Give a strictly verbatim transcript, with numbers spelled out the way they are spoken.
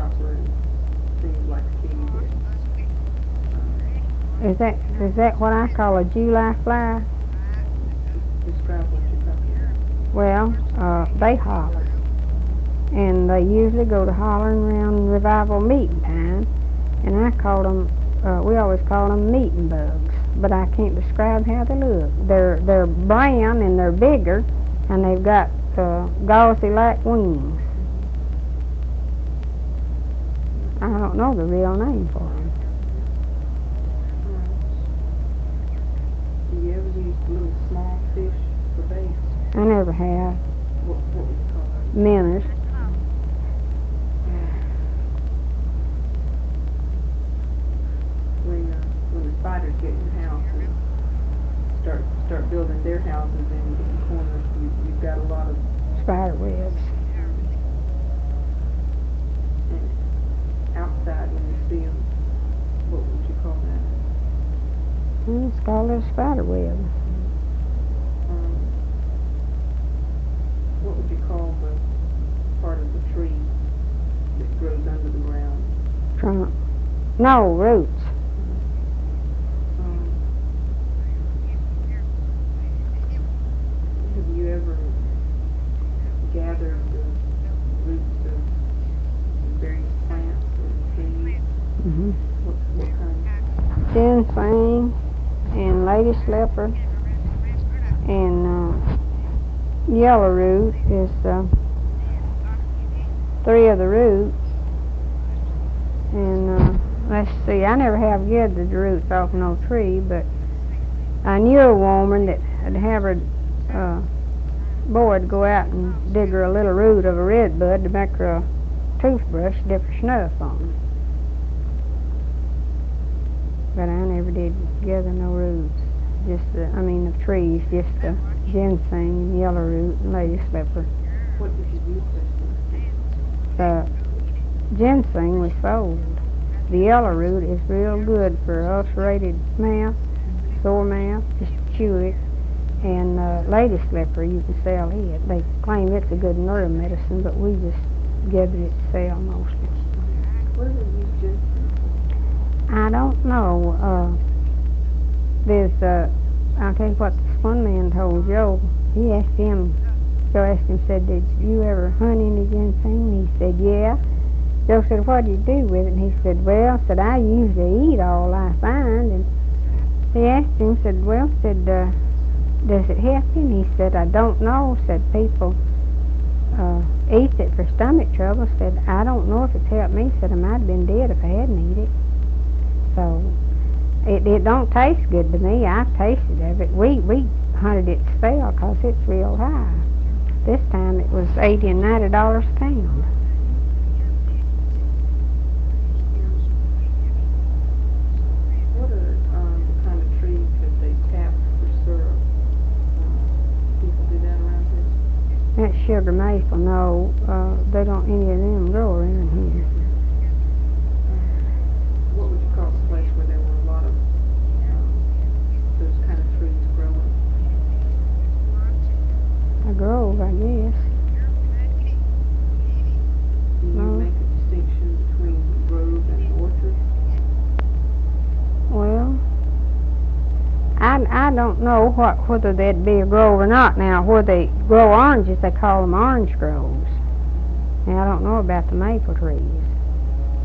house roof seems like a key that, uh, Is that is that what I call a July fly? describe what you're talking about. Well, uh, they holler. And they usually go to hollering around revival meeting time. And I call them, uh, we always call them meeting bugs. But I can't describe how they look. They're, they're brown and they're bigger. And they've got uh, gauzy like wings. I don't know the real name for them. Do you ever use little small fish for bait? I never have. What, what would you call those? Minnows. When, uh, when the spiders get in the house and start start building their houses in the corners, you, you've got a lot of Spider webs. and outside when you see them. What would you call that? Mm, it's called a spider web. Um, what would you call the part of the tree that grows under the ground? Trunk. No, roots. Um, have you ever gathered the roots of various plants or trees? Mm-hmm. What, what kind? Ginseng and lady slipper and uh, yellow root is uh, three of the roots. And uh, let's see, I never have gathered the roots off no tree, but I knew a woman that would have her uh, boy go out and dig her a little root of a redbud to make her a toothbrush, dip her snuff on. But I never did gather no roots. Just the, I mean, of trees, just the ginseng and yellow root and lady slipper. What did you use this for? The ginseng was sold. The yellow root is real good for ulcerated mouth, sore mouth, just chew it. And uh, lady slipper, you can sell it. They claim it's a good nerve medicine, but we just gathered it to sell mostly. What do you use ginseng? I don't know. Uh, there's, uh, I'll tell you what this one man told Joe. He asked him, Joe asked him, said, did you ever hunt any ginseng? And he said, yeah. Joe said, what do you do with it? And he said, well, said, I usually eat all I find. And he asked him, said, well, said, uh, does it help you? And he said, I don't know. Said, people uh, eat it for stomach trouble. Said, I don't know if it's helped me. Said, I might have been dead if I hadn't eaten it. So, it, it don't taste good to me. I've tasted of it. We, we hunted it to sell because it's real high. This time it was eighty and ninety dollars a pound. What are um, the kind of trees that they tap for syrup? Um, people do that around here? That sugar maple, no, uh, they don't, any of them grow around here. What would you call the place where there were a lot of um, those kind of trees growing? A grove, I guess. Do you No. make a distinction between grove and orchard? Well, I, I don't know what whether they'd be a grove or not. Now, where they grow oranges, they call them orange groves. Now, I don't know about the maple trees.